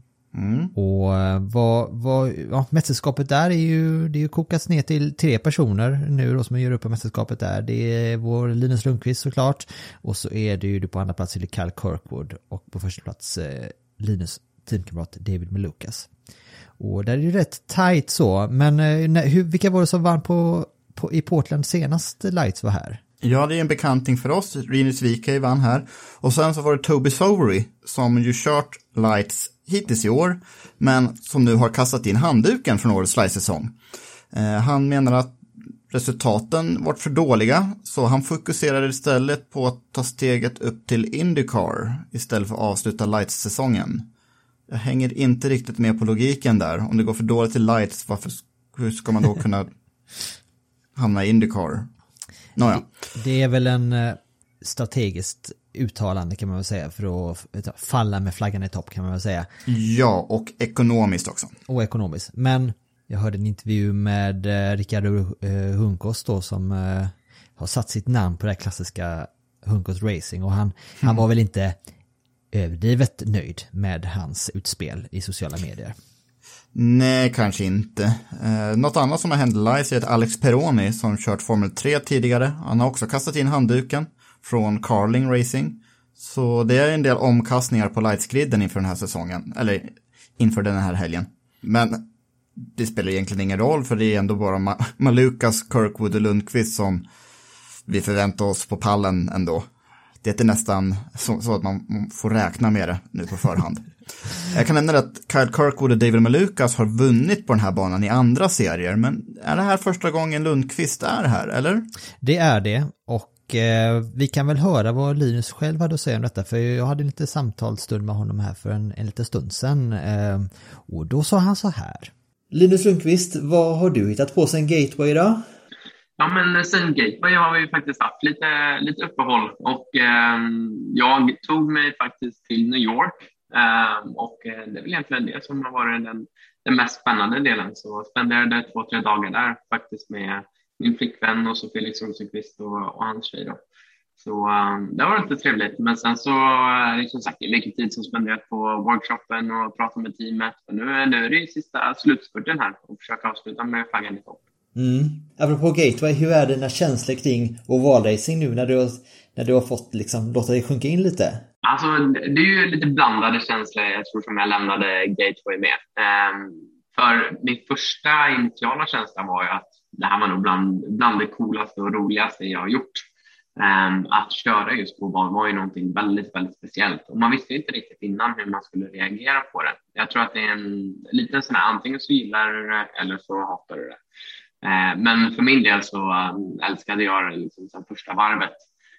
Och mästerskapet där det är ju kokats ner till 3 personer nu då som gör upp på mästerskapet där. Det är vår Linus Lundqvist såklart, och så är det ju på andra plats Kyle Kirkwood, och på första plats Linus teamkamrat David Malukas. Och där är det ju rätt tajt så, men vilka var det som vann i Portland senast Lights var här? Ja, det är en bekanting för oss. Rinus VeeKay vann här. Och sen så var det Toby Sowery som ju kört lights hittills i år, men som nu har kastat in handduken från årets live-säsong. Han menar att resultaten varit för dåliga, så han fokuserade istället på att ta steget upp till IndyCar istället för att avsluta lights-säsongen. Jag hänger inte riktigt med på logiken där. Om det går för dåligt till lights, hur ska man då kunna hamna i IndyCar? Nåja. Det är väl en strategiskt uttalande kan man väl säga, för att falla med flaggan i topp kan man väl säga. Ja, och ekonomiskt också. Och ekonomiskt. Men jag hörde en intervju med Ricardo Juncos då, som har satt sitt namn på det klassiska Juncos Racing, och han var väl inte överdrivet nöjd med hans utspel i sociala medier. Nej, kanske inte. Något annat som har hänt live är att Alex Peroni, som kört Formel 3 tidigare, han har också kastat in handduken från Carling Racing. Så det är en del omkastningar på lightsgriden inför den här säsongen, eller inför den här helgen. Men det spelar egentligen ingen roll, för det är ändå bara Malukas, Kirkwood och Lundqvist som vi förväntar oss på pallen ändå. Det är nästan så att man får räkna med det nu på förhand. Jag kan nämna att Kyle Kirkwood och David Malukas har vunnit på den här banan i andra serier, men är det här första gången Lundqvist är här, eller? Det är det, och vi kan väl höra vad Linus själv hade att säga om detta, för jag hade lite samtalsstund med honom här för en liten stund sedan, och då sa han så här. Linus Lundqvist, vad har du hittat på sen Gateway då? Ja, men sen Gateway har vi faktiskt haft lite uppehåll, och jag tog mig faktiskt till New York, och det är väl egentligen det som har varit den mest spännande delen. Så jag spenderade 2-3 dagar där faktiskt med min flickvän och så Felix Rosenqvist och hans tjej då. Så det var lite trevligt, men sen så är det som sagt mycket tid som spenderat på workshopen och prata med teamet. Men nu är det ju sista slutspurten här och försöka avsluta med flaggan i topp. Apropå Gateway, hur är dina känslor kring ovalracing nu när du har fått liksom låta dig sjunka in lite? Alltså det är ju lite blandade känslor, jag tror, som jag lämnade Gateway med. För min första initiala känsla var ju att det här var nog bland det coolaste och roligaste jag har gjort. Att köra just på oval var ju någonting väldigt, väldigt speciellt. Och man visste inte riktigt innan hur man skulle reagera på det. Jag tror att det är en liten sån här, antingen så gillar du det eller så hatar du det. Men för min del så älskade jag det liksom sen första varvet.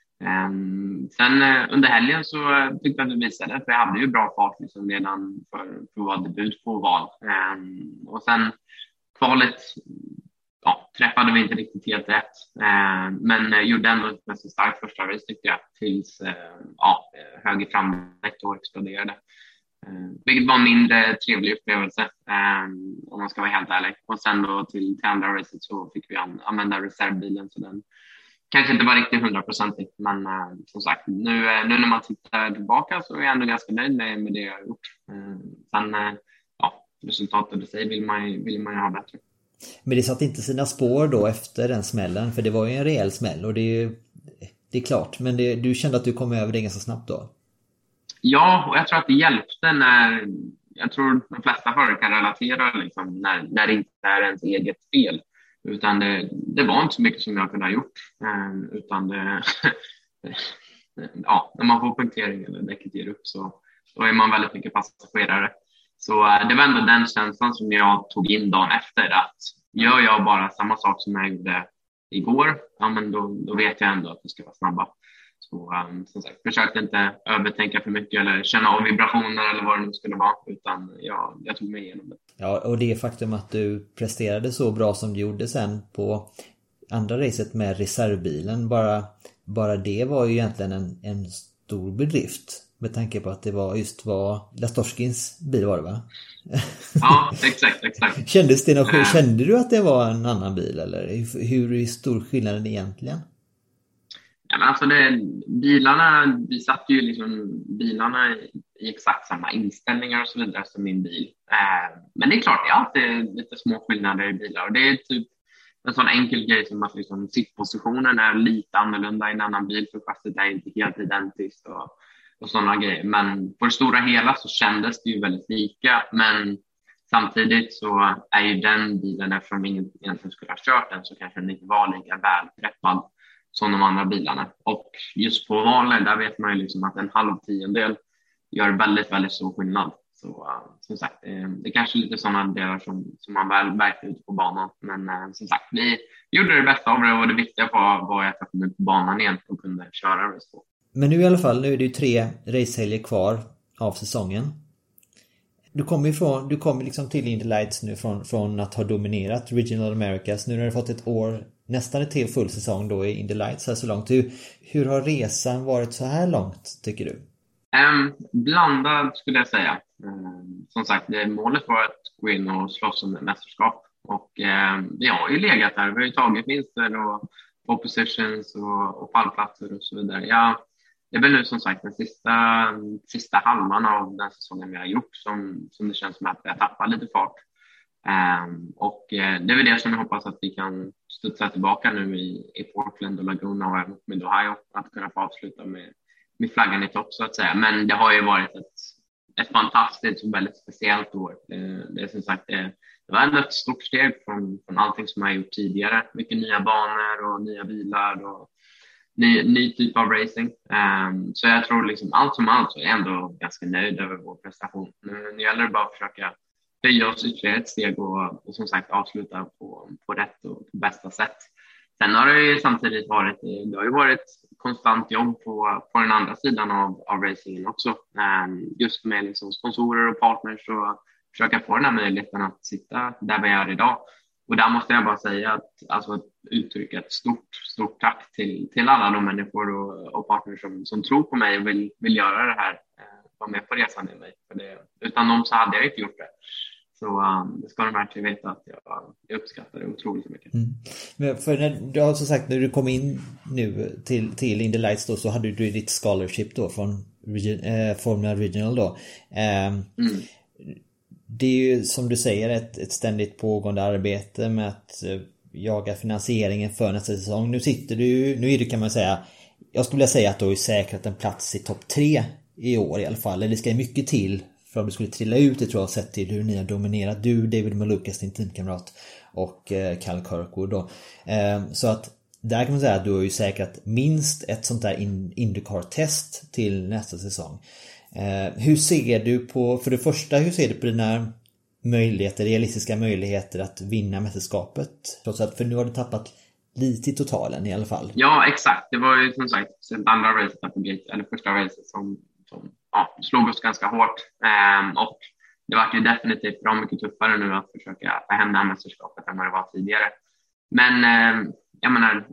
Sen under helgen så tyckte jag att det visade, för jag hade ju bra fart liksom redan för att vara debut på oval. Och sen kvalet träffade vi inte riktigt helt rätt, men gjorde ändå ett ganska starkt första race tyckte jag, tills höger framdäck och exploderade. Vilket var en mindre trevlig upplevelse, om man ska vara helt ärlig. Och sen då till andra racet så fick vi använda reservbilen, så den kanske inte var riktigt 100%, men som sagt, nu när man tittar tillbaka så är jag ändå ganska nöjd med det jag har gjort. Sen resultatet i sig vill man ha bättre. Men det satt inte sina spår då efter den smällen, för det var ju en rejäl smäll, och det är klart, men du kände att du kom över det ganska snabbt då? Ja, och jag tror att det hjälpte när, jag tror de flesta förare kan relatera liksom, när det inte är ens eget fel, utan det var inte så mycket som jag kunde ha gjort, utan när man får punktering eller däcket ger upp så är man väldigt mycket passagerare. Så det var ändå den känslan som jag tog in dagen efter, att gör jag bara samma sak som jag gjorde igår, ja, men då vet jag ändå att det ska vara snabba. Så som sagt, försökte inte övertänka för mycket eller känna av vibrationer eller vad det nu skulle vara, utan jag tog mig igenom det. Ja, och det faktum att du presterade så bra som du gjorde sen på andra racet med reservbilen, bara det var ju egentligen en stor bedrift. Med tanke på att det var Lastorskins bil var det, va? Ja, exakt. Kände du att det var en annan bil, eller hur är stor skillnaden egentligen? Ja, men alltså bilarna, vi satte ju liksom bilarna i exakt samma inställningar och så vidare som min bil. Men det är klart, det är alltid lite små skillnader i bilar, och det är typ en sån enkel grej som att liksom sittpositionen är lite annorlunda i en annan bil, för chassit är inte helt identiskt och sådana grejer. Men på det stora hela så kändes det ju väldigt lika, men samtidigt så är ju den bilen, eftersom ingen egentligen skulle ha kört den, så kanske den inte var lika välträffad som de andra bilarna. Och just på valet, där vet man ju liksom att en halv tiondel gör väldigt, väldigt stor skillnad. Så som sagt, det är kanske lite sådana delar som man väl märker ute på banan. Men som sagt, vi gjorde det bästa av det, och det viktiga var att jag kom ut på banan igen och kunde köra race på. Men nu i alla fall, nu är det ju 3 racehelger kvar av säsongen. Du kommer liksom till Indy Lights nu från att ha dominerat Regional Americas. Nu har du fått ett år, nästan ett till full säsong då i Indy Lights här så långt. Hur har resan varit så här långt, tycker du? Blandad skulle jag säga. Som sagt, målet var att gå in och slåss om ett mästerskap. Och vi har ju legat där. Vi har ju tagit vinster och positions och pallplatser och så vidare. Det är väl nu som sagt den sista halvan av den säsongen vi har gjort som det känns som att jag tappar lite fart. Och det är väl det som jag hoppas att vi kan studsa tillbaka nu i Portland och Laguna och även med Ohio, att kunna få avsluta med flaggan i topp så att säga. Men det har ju varit ett fantastiskt och väldigt speciellt år. Det är som sagt, det var ändå ett stort steg från allting som jag har gjort tidigare. Mycket nya banor och nya bilar och ny typ av racing. Så jag tror liksom allt som allt så är jag ändå ganska nöjd över vår prestation. Nu gäller det bara att försöka höja oss ytterligare ett steg och som sagt avsluta på rätt och på bästa sätt. Sen har det ju samtidigt varit konstant jobb på den andra sidan av racingen också. Just med liksom sponsorer och partners och försöka få den här möjligheten att sitta där vi är idag. Och där måste jag bara säga att uttrycka ett stort tack till alla de människor och partners som tror på mig och vill göra det här, vara med på resan med mig. För utan dem så hade jag inte gjort det. Så det ska de verkligen veta att jag uppskattar det otroligt mycket. Men för när du kom in nu till Indy Lights då, så hade du ditt scholarship då från Formula Regional då. Det är ju som du säger ett ständigt pågående arbete med att jaga finansieringen för nästa säsong. Nu är det, kan man säga, jag skulle vilja säga att du har säkrat en plats i topp 3 i år i alla fall. Eller det ska mycket till för att du skulle trilla ut, det tror jag, sett till hur ni har dominerat. Du, David Malukas, din teamkamrat, och Cal Kirkwood då. Så att där kan man säga att du har ju säkrat minst ett sånt där IndyCar-test till nästa säsong. Hur ser du på, för det första, hur ser du på dina realistiska möjligheter att vinna mästerskapet? Trots att, för nu har du tappat lite i totalen i alla fall. Ja, exakt. Det var ju som sagt andra racet på gate, eller första racet som slog oss ganska hårt. Och det var ju definitivt bra mycket tuffare nu att försöka ta hem det här mästerskapet än vad det var tidigare. Men jag menar,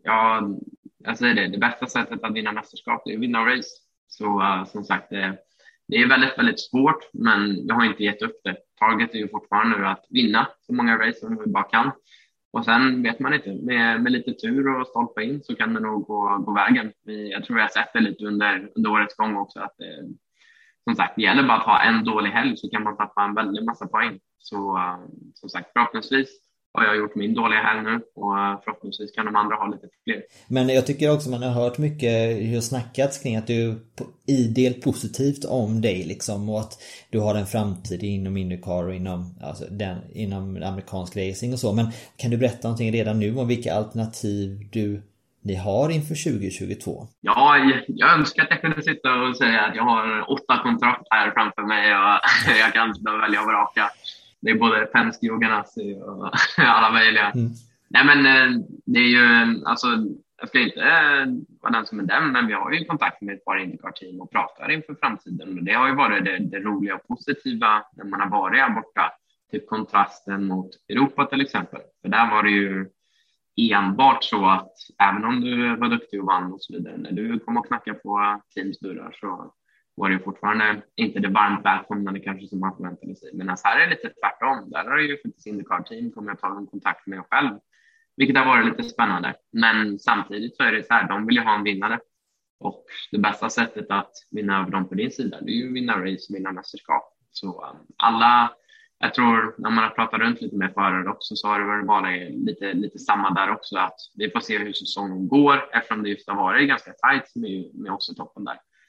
jag säger det bästa sättet att vinna mästerskap är att vinna race. Så som sagt, det är väldigt, väldigt svårt, men jag har inte gett upp det. Target är ju fortfarande nu att vinna så många race som vi bara kan. Och sen vet man inte, med lite tur och stolpa in så kan det nog gå vägen. Jag tror jag har sett det lite under årets gång också, att som sagt, det gäller bara att ha en dålig helg så kan man tappa en väldigt massa poäng. Så som sagt, förhoppningsvis har jag gjort min dåliga helg nu och förhoppningsvis kan de andra ha lite fler. Men jag tycker också man har hört mycket hur det snackats kring att du idel positivt om dig liksom, och att du har en framtid inom IndyCar och inom amerikansk racing och så. Men kan du berätta någonting redan nu om vilka alternativ ni har inför 2022? Ja, jag önskar att jag kunde sitta och säga att jag har 8 kontrakt här framför mig och jag kan välja att vraka. Det är både Penske och Ganassi och alla möjliga. Nej, men det är ju, alltså, jag ska inte vara den som är den, men vi har ju kontakt med ett par IndyCar-team och pratar inför framtiden. Och det har ju varit det roliga och positiva när man har varit här borta. Typ kontrasten mot Europa till exempel. För där var det ju enbart så att även om du var duktig och vann och så vidare, när du kom och knackade på teams dörrar så var det fortfarande inte det varmt välkomnande kanske som man förväntade sig. Men här är det lite tvärtom. Där har ju faktiskt IndyCar-team kommit att ta en kontakt med mig själv. Vilket har varit lite spännande. Men samtidigt så är det så här, de vill ju ha en vinnare. Och det bästa sättet att vinna över dem på din sida, det är ju att vinna race, vinna mästerskap. Så jag tror när man har pratat runt lite med förare också så har det väl bara lite samma där också. Att vi får se hur säsongen går eftersom det just har varit ganska tajt med också toppen där.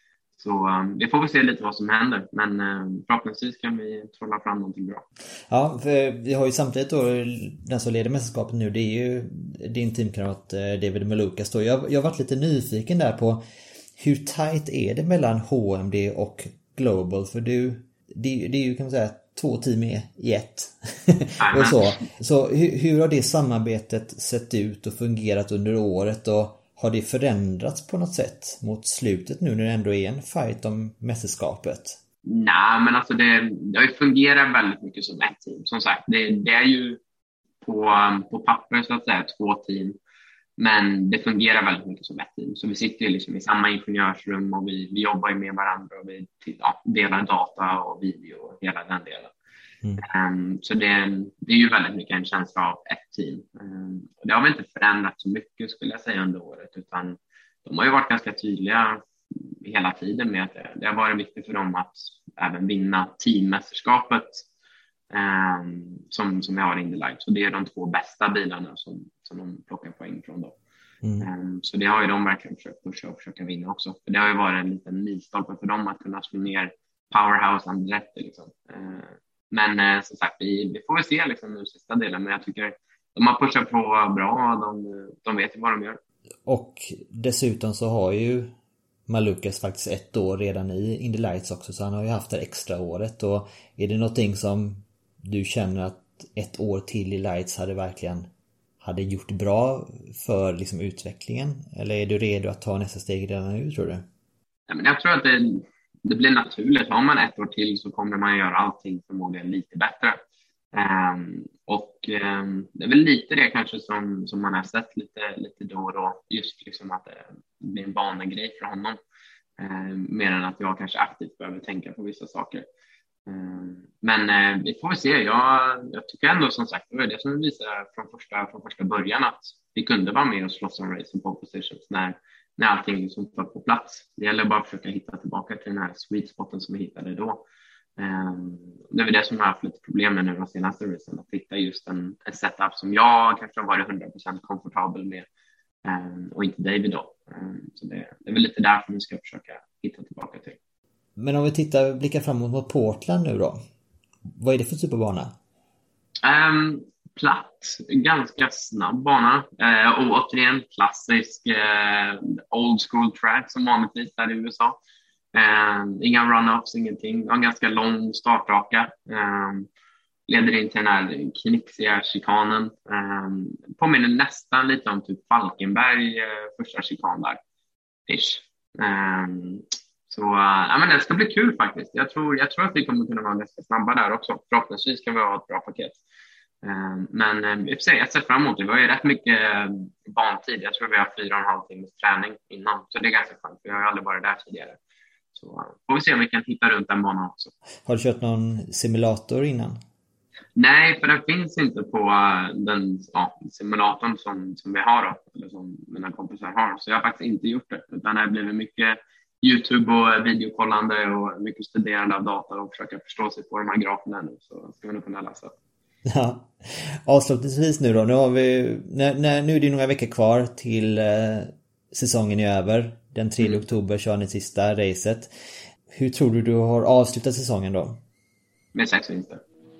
Så vi får väl se lite vad som händer, men förhoppningsvis kan vi trolla fram någonting bra. Ja, för vi har ju samtidigt då den som leder mästerskapet nu, det är ju din teamkamrat David Malukas då. Jag har varit lite nyfiken där på hur tajt är det mellan HMD och Global, för det är ju kan man säga 2 team i ett. Och så hur har det samarbetet sett ut och fungerat under året, och har det förändrats på något sätt mot slutet nu när det ändå är en fight om mästerskapet? Nej, men alltså det har ju fungerat väldigt mycket som ett team. Som sagt, det är ju på papper så att säga 2 team. Men det fungerar väldigt mycket som ett team. Så vi sitter ju liksom i samma ingenjörsrum och vi jobbar ju med varandra och vi delar data och video och hela den delen. Så det är ju väldigt mycket en känsla av ett team. Och det har väl inte förändrats så mycket skulle jag säga under året, utan de har ju varit ganska tydliga hela tiden med att det har varit viktigt för dem att även vinna teammästerskapet som vi har i Indy Lights. Så det är de 2 bästa bilarna som de plockar poäng från då. Så det har ju de verkligen försökt pusha och försöka vinna också. För det har ju varit en liten milstolpe för dem att kunna slå ner Powerhouse Andretti liksom. Men som sagt, vi får väl se liksom den sista delen, men jag tycker de har pushat på bra, de vet ju vad de gör. Och dessutom så har ju Malukas faktiskt 1 år redan i Indy Lights också, så han har ju haft det extra året. Och är det någonting som du känner att 1 år till i Lights hade gjort bra för liksom utvecklingen, eller är du redo att ta nästa steg redan nu, tror du? Ja, men jag tror att det blir naturligt. Har man 1 år till så kommer man göra allting förmodligen lite bättre. Det är väl lite det kanske som man har sett lite då och då. Just liksom att det blir en vanegrej för honom. Mer än att jag kanske aktivt behöver tänka på vissa saker. Men vi får väl se. Jag tycker ändå som sagt, det var det som visade från första början att vi kunde vara med och slåss om racing pole positions när allting liksom var på plats. Det gäller bara att försöka hitta tillbaka till den här sweet spoten som vi hittade då. Det är det som jag har haft lite problem med nu de senaste racen, att hitta just en setup som jag kanske har varit 100% komfortabel med och inte David då. Så det är väl lite därför vi ska försöka hitta tillbaka till. Men om vi blickar framåt mot Portland nu då, vad är det för typ av bana? Platt, ganska snabb bana och återigen klassisk old school track som vanligtvis där i USA. Inga run-ups, ingenting. En ganska lång startraka. Leder in till den här knixiga chikanen. Påminner nästan lite om typ Falkenberg första chikan där. Så men det ska bli kul faktiskt. Jag tror att vi kommer kunna vara ganska snabba där också. Förhoppningsvis kan vi ha ett bra paket. Men jag ser fram emot det. Vi har ju rätt mycket bantid. Jag tror vi har 4,5 timmars träning innan. Så det är ganska skönt. Vi har ju aldrig varit där tidigare. Så får vi se om vi kan hitta runt den banan också. Har du kört någon simulator innan? Nej, för den finns inte på den simulatorn som vi har då, eller som mina kompisar har. Så jag har faktiskt inte gjort det. Utan det har blivit mycket YouTube och videokollande och mycket studerande av data och försöka förstå sig på de här graferna nu. Så ska vi nog kunna läsa. Ja, avslutningsvis nu då. Nu har vi, nu är det några veckor kvar till säsongen är över. Den 3 oktober kör ni sista racet. Hur tror du har avslutat säsongen då? Med 6 vinster.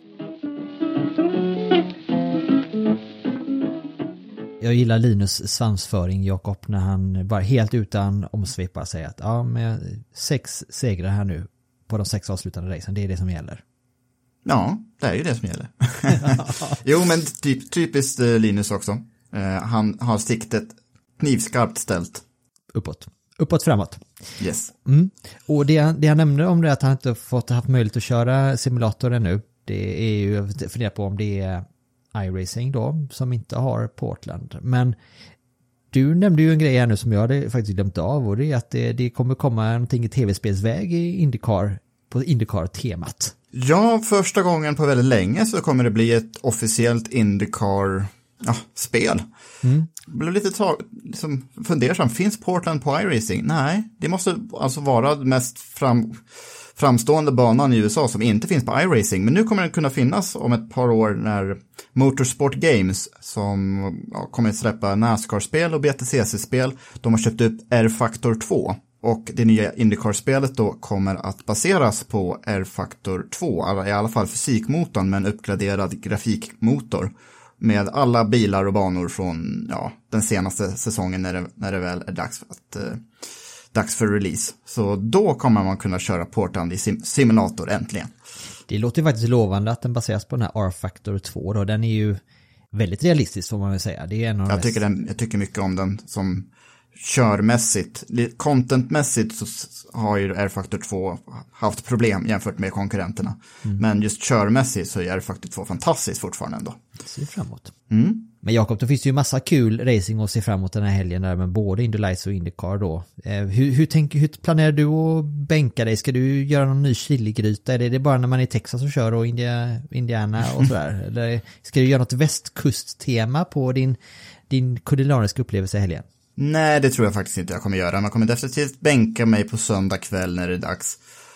Jag gillar Linus svansföring, Jakob, när han bara helt utan omsvepar säger att med 6 segrar här nu på de 6 avslutande racen, det är det som gäller. Ja, det är ju det som gäller. Jo, men typiskt Linus också. Han har siktet knivskarpt ställt. Uppåt framåt. Yes. Och det han nämnde om det att han inte haft möjlighet att köra simulator ännu, det är ju, jag funderar på om det är iRacing då som inte har Portland. Men du nämnde ju en grej här nu som jag hade faktiskt glömt av, och det är att det kommer komma någonting i tv-spelsväg i IndyCar på IndyCar-temat. Ja, första gången på väldigt länge så kommer det bli ett officiellt IndyCar-spel. Jag blev lite fundersam. Finns Portland på iRacing? Nej, det måste alltså vara den mest framstående banan i USA som inte finns på iRacing. Men nu kommer den kunna finnas om ett par år när Motorsport Games, som kommer att släppa NASCAR-spel och BTCC-spel, de har köpt upp R-Factor 2. Och det nya IndyCar-spelet då kommer att baseras på R-Factor 2, i alla fall fysikmotorn med en uppgraderad grafikmotor. Med alla bilar och banor från den senaste säsongen när det väl är dags för release. Så då kommer man kunna köra Portland i simulator äntligen. Det låter faktiskt lovande att den baseras på den här R-Factor 2 då. Den är ju väldigt realistisk får man väl säga. Det är en av jag tycker mycket om den som körmässigt. Contentmässigt så har ju R-Factor 2 haft problem jämfört med konkurrenterna. Men just körmässigt så är R-Factor 2 fantastiskt fortfarande ändå. Se framåt. Men Jakob, det finns ju massa kul racing att se framåt den här helgen där med både Indy Lights och IndyCar då. Hur planerar du att bänka dig? Ska du göra någon ny chiligryta? Är det bara när man är i Texas och kör och Indiana och sådär? Eller ska du göra något västkusttema på din kulinariska upplevelse i helgen? Nej, det tror jag faktiskt inte jag kommer göra. Man kommer definitivt bänka mig på söndag kväll när det är dags.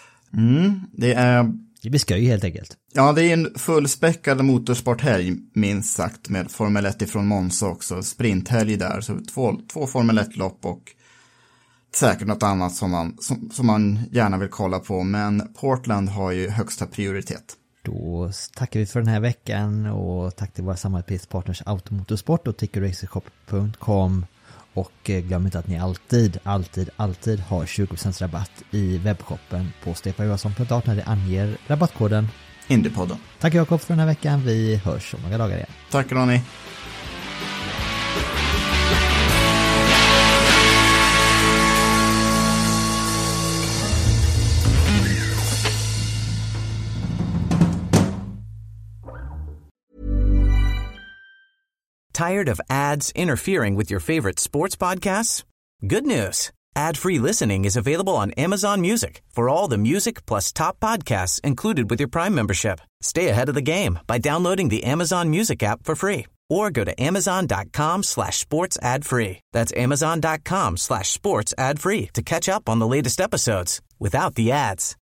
Det blir skoj helt enkelt. Ja, det är en fullspäckad motorsporthelg minst sagt med Formel 1 ifrån Monza också. Sprinthelg där, så två Formel 1-lopp och säkert något annat som man gärna vill kolla på. Men Portland har ju högsta prioritet. Då tackar vi för den här veckan och tack till våra samarbetspartners Automotorsport och tickerracershop.com. Och glöm inte att ni alltid har 20% rabatt i webbshoppen på stefanjohansson.art när det anger rabattkoden Indypodden. Tack Jakob för den här veckan. Vi hörs om några dagar igen. Tack Ronny. Tired of ads interfering with your favorite sports podcasts? Good news. Ad-free listening is available on Amazon Music for all the music plus top podcasts included with your Prime membership. Stay ahead of the game by downloading the Amazon Music app for free or go to amazon.com/sports ad free. That's amazon.com/sports ad free to catch up on the latest episodes without the ads.